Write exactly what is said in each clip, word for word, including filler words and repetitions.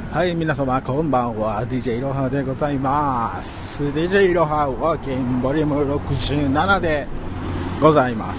はい、皆様こんばんは。 ディージェー いろはでございます。 ディージェー いろはワーキンボリュームろくじゅうななでございます。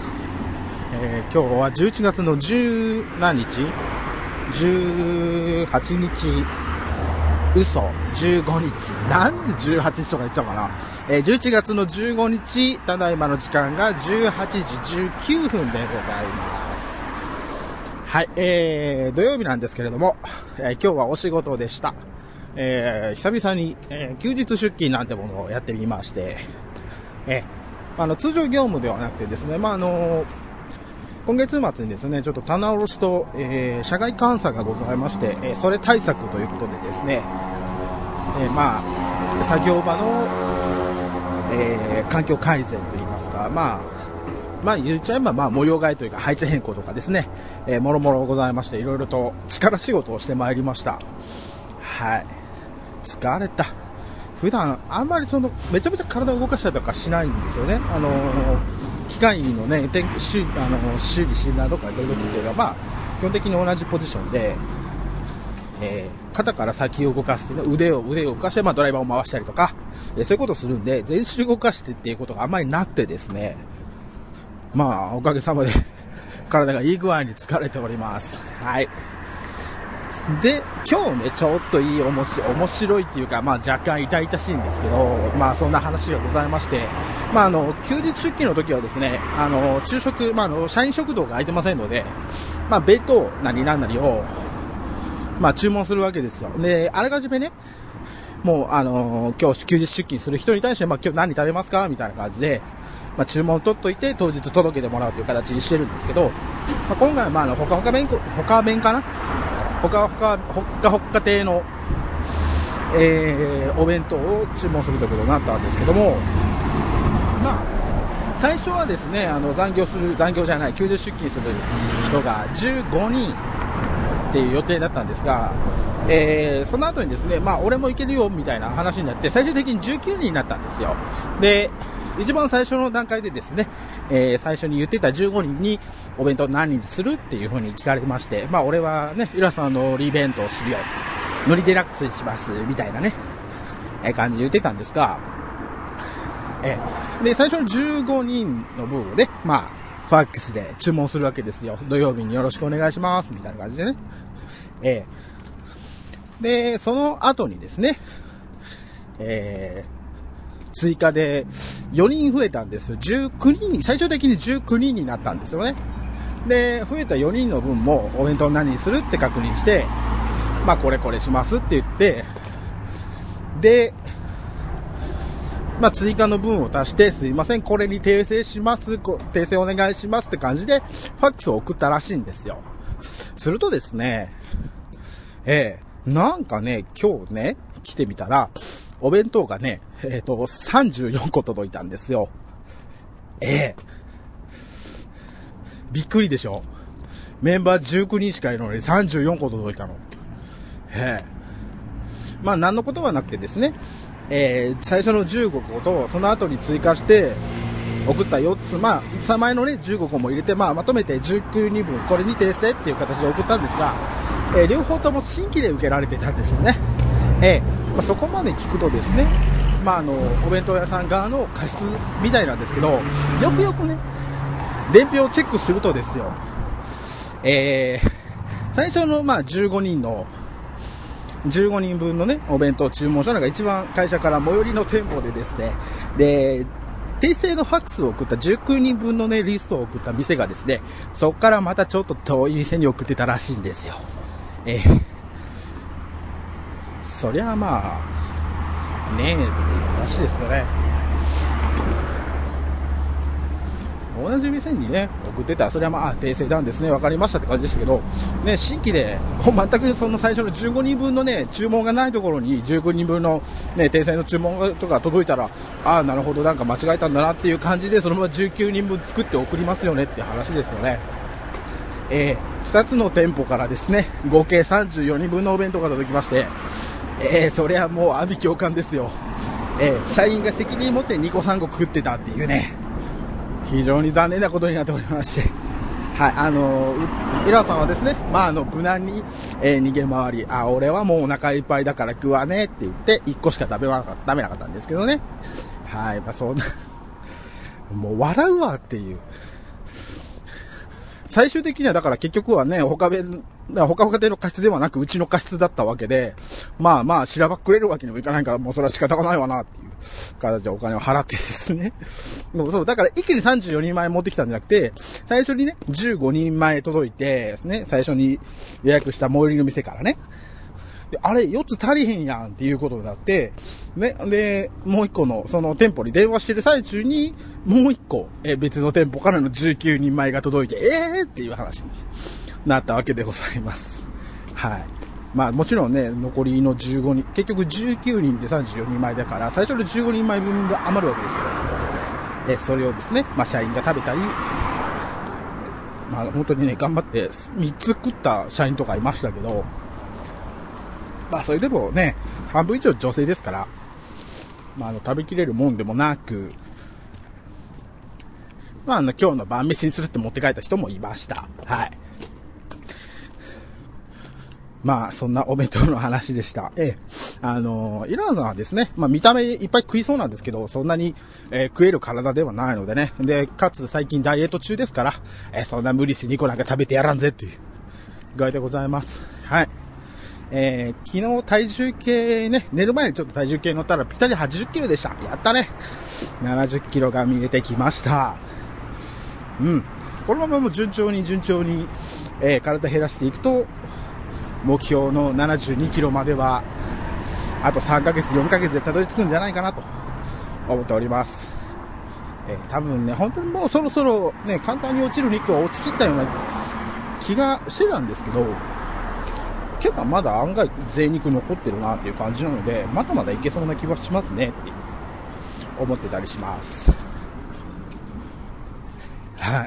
えー、今日はじゅういちがつのじゅう何日じゅうはちにち嘘じゅうごにちなんでじゅうはちにちとか言っちゃうかな、えー、じゅういちがつのじゅうごにち、ただいまの時間がじゅうはちじじゅうきゅうふんでございます。はい、えー、土曜日なんですけれども、えー、今日はお仕事でした。えー、久々に、えー、休日出勤なんてものをやってみまして、えー、あの通常業務ではなくてですね、まああの今月末にですね、ちょっと棚卸しと、えー、社外監査がございまして、えー、それ対策ということでですね、えー、まあ作業場の、えー、環境改善といいますか、まあまあ言っちゃえばまあ模様替えというか配置変更とかですね、えー、もろもろございまして、いろいろと力仕事をしてまいりました。はい、疲れた。普段あんまりそのめちゃめちゃ体を動かしたりとかしないんですよね。あのー、機械のね天修あの修理診断とかいろいろというのはまあ基本的に同じポジションで、えー、肩から先を動かして、ね、腕を腕を動かして、まあ、ドライバーを回したりとか、えー、そういうことをするんで、全身動かしてっていうことがあんまりなくてですね、まあおかげさまで体がいい具合に疲れております。はい。で今日ねちょっといい面白い面白いっていうか、まあ若干痛々しいんですけど、まあそんな話がございまして、まああの休日出勤の時はですね、あの昼食、まああの社員食堂が空いてませんので、まあ弁当なりなんなりをまあ注文するわけですよ。であらかじめね、もうあの今日休日出勤する人に対して、まあ今日何食べますかみたいな感じで。まあ、注文を取っといて当日届けてもらうという形にしてるんですけど、まあ、今回はまああのほかほか弁ほか弁かなほかほかほかほか亭の、えー、お弁当を注文するということになったんですけども、まあ最初はですね、あの残業する残業じゃない休日出勤する人がじゅうごにんっていう予定だったんですが、えー、その後にですね、まあ俺も行けるよみたいな話になって、最終的にじゅうきゅうにんになったんですよ。で一番最初の段階でですね、えー、最初に言ってたじゅうごにんにお弁当何にするっていう風に聞かれまして、まあ俺はね、イラさんのリ弁当するよ、のりデラックスにしますみたいなね、えー、感じで言ってたんですが、えー、で最初のじゅうごにんの分をね、まあファックスで注文するわけですよ。土曜日によろしくお願いしますみたいな感じでね、えー、でその後にですね、えー追加でよにん増えたんですよ。じゅうきゅうにん、最終的にじゅうきゅうにんになったんですよね。で増えたよにんの分もお弁当何にするって確認して、まあこれこれしますって言って、でまあ追加の分を足して、すいませんこれに訂正します訂正お願いしますって感じでファックスを送ったらしいんですよ。するとですね、えー、なんかね今日ね来てみたらお弁当がね、えっと、さんじゅうよんこ届いたんですよ。ええー。びっくりでしょ。メンバーじゅうきゅうにんしかいるのにさんじゅうよんこ届いたの。ええー。まあ、何のことはなくてですね、えー、最初のじゅうごこと、その後に追加して、送ったよっつ、まあ、さんまいのね、じゅうごこも入れて、まあ、まとめてじゅうきゅうにんぶん、これに訂正っていう形で送ったんですが、えー、両方とも新規で受けられてたんですよね。えーまあ、そこまで聞くとですね、まあ、あのお弁当屋さん側の過失みたいなんですけど、よくよくね伝票をチェックするとですよ、えー、最初のまあじゅうごにんのじゅうごにんぶんのねお弁当を注文したのが一番会社から最寄りの店舗でですね、で訂正のファックスを送ったじゅうきゅうにんぶんのねリストを送った店がですね、そこからまたちょっと遠い店に送ってたらしいんですよ。えーそりゃまあねえっていう話ですよね。同じ店にね送ってたらそれはまあ訂正なんですね、分かりましたって感じでしたけどね、新規で全くその最初のじゅうごにんぶんのね注文がないところにじゅうごにんぶんのね訂正の注文とか届いたら、ああなるほどなんか間違えたんだなっていう感じで、そのままじゅうきゅうにんぶん作って送りますよねっていう話ですよね。えー、ふたつの店舗からですね合計さんじゅうよにんぶんのお弁当が届きまして、えー、それはもう阿鼻共感ですよ。えー、社員が責任持ってにこさんこ食ってたっていうね、非常に残念なことになっておりまして、 はい、あのー、イラさんはですね、まあ、あの、無難に、えー、逃げ回り、あ、俺はもうお腹いっぱいだから食わねえって言って、いっこしか食べなかった、食べなかったんですけどね。はい、まあ、そんな、もう笑うわっていう。最終的にはだから結局はね、他べ、他々の過失ではなくうちの過失だったわけで、まあまあ、しらばっくれるわけにもいかないから、もうそれは仕方がないわなっていう形でお金を払ってですね。もうそう、だから一気にさんじゅうよにんまえ持ってきたんじゃなくて、最初にね、じゅうごにんまえ届いて、ね、最初に予約した最寄りの店からね。で、あれ、よっつ足りへんやんっていうことになって、ね、で、もう一個の、その店舗に電話してる最中に、もう一個、え、別の店舗からのじゅうきゅうにんまえが届いて、えーっていう話になったわけでございます。はい。まあもちろんね、残りのじゅうごにん、結局じゅうきゅうにんでさんじゅうよにんまえだから、最初のじゅうごにんまえ分が余るわけですよ。え、それをですね、まあ社員が食べたり、まあ本当にね、頑張ってみっつ食った社員とかいましたけど、まあそれでもね、半分以上女性ですから、まああの食べきれるもんでもなく、まああの今日の晩飯にするって持って帰った人もいました。はい。まあそんなお弁当の話でした。ええ、あのイランさんはですね、まあ見た目いっぱい食いそうなんですけど、そんなに、えー、食える体ではないのでね。で、かつ最近ダイエット中ですから、えー、そんな無理してにこなんか食べてやらんぜっていう具合でございます。はい。えー、昨日体重計ね、寝る前にちょっと体重計乗ったらぴったりはちじゅっキロでした。やったね。ななじゅっキロが見えてきました。うん。このままも順調に順調に、えー、体減らしていくと、目標のななじゅうにキロまでは、あとさんかげつ、よんかげつでたどり着くんじゃないかなと思っております。えー、多分ね、本当にもうそろそろね、簡単に落ちる肉は落ちきったような気がしてたんですけど、結構まだ案外贅肉残ってるなっていう感じなので、まだまだいけそうな気はしますねって思ってたりします。はい。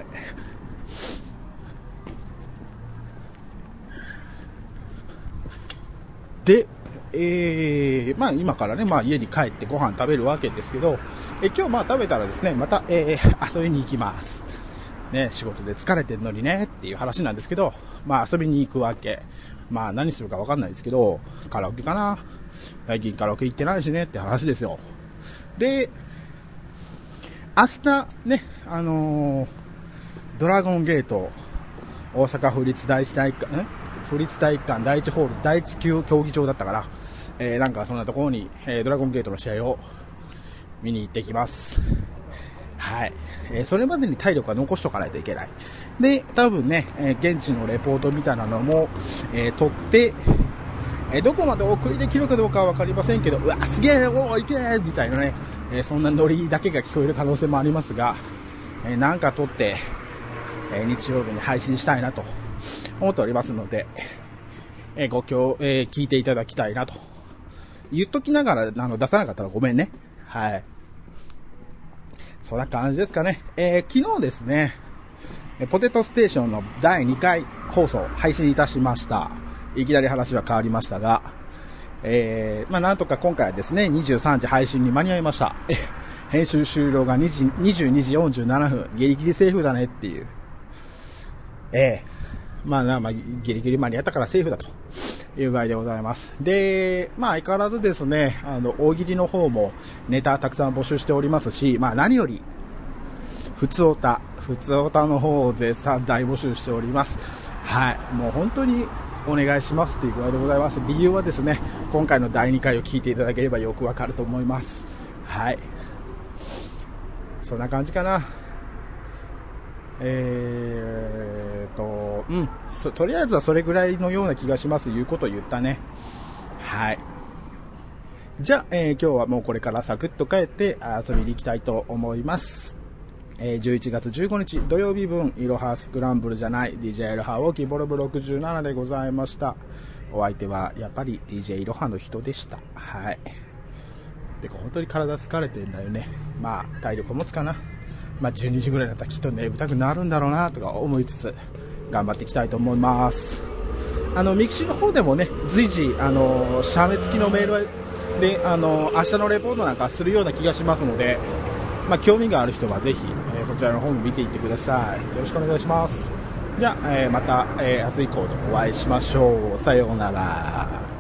で、えー、まあ今からね、まあ家に帰ってご飯食べるわけですけど、え今日まあ食べたらですね、また、えー、遊びに行きます。ね、仕事で疲れてるのにねっていう話なんですけど、まあ遊びに行くわけ。まあ何するか分かんないですけど、カラオケかな。最近カラオケ行ってないしねって話ですよ。で、明日ね、あのー、ドラゴンゲート、大阪府立第一体育館、府立体育館第一ホール第一級競技場だったから、えー、なんかそんなところに、えー、ドラゴンゲートの試合を見に行ってきます。はい、えー、それまでに体力は残しとかないといけない。で、多分ね、えー、現地のレポートみたいなのも、えー、取って、えー、どこまで送りできるかどうかは分かりませんけど、うわすげえ、おーいけーみたいなね、えー、そんなノリだけが聞こえる可能性もありますが、えー、なんか取って、えー、日曜日に配信したいなと思っておりますので、えー、ご協、えー、聞いていただきたいなと言っときながら、あの出さなかったらごめんね。はい、そんな感じですかね。えー、昨日ですね、ポテトステーションのだいにかい放送配信いたしました。いきなり話は変わりましたが、えー、まあなんとか今回はですね、にじゅうさんじ配信に間に合いました。え編集終了がにじにじゅうにじよんじゅうななふん、ギリギリセーフだねっていう。えー、まあまあギリギリ間に合ったからセーフだという具合でございます。で、まあ相変わらずですね、あの大喜利の方もネタたくさん募集しておりますし、まあ何よりふつおた、ふつおたの方を絶賛大募集しております。はい、もう本当にお願いしますという具合でございます。理由はですね、今回のだいにかいを聞いていただければよくわかると思います。はい、そんな感じかな。えーと、うん、とりあえずはそれぐらいのような気がします。いうことを言ったね。はい。じゃあ、えー、今日はもうこれからサクッと帰って遊びに行きたいと思います。えー、じゅういちがつじゅうごにち土曜日分、いろはスクランブルじゃない ディージェー いろはをキボロブろくじゅうななでございました。お相手はやっぱり ディージェー いろはの人でした。はい。てか本当に体疲れてんだよね。まあ体力持つかな。まあじゅうにじぐらいだったらきっと眠たくなるんだろうなとか思いつつ頑張っていきたいと思います。あのミクシーの方でもね、随時あの写メ付きのメールであの明日のレポートなんかするような気がしますので、まあ、興味がある人はぜひ、えー、そちらの方も見ていってください。よろしくお願いします。 じゃあ、えーまた、えー明日以降でお会いしましょう。さようなら。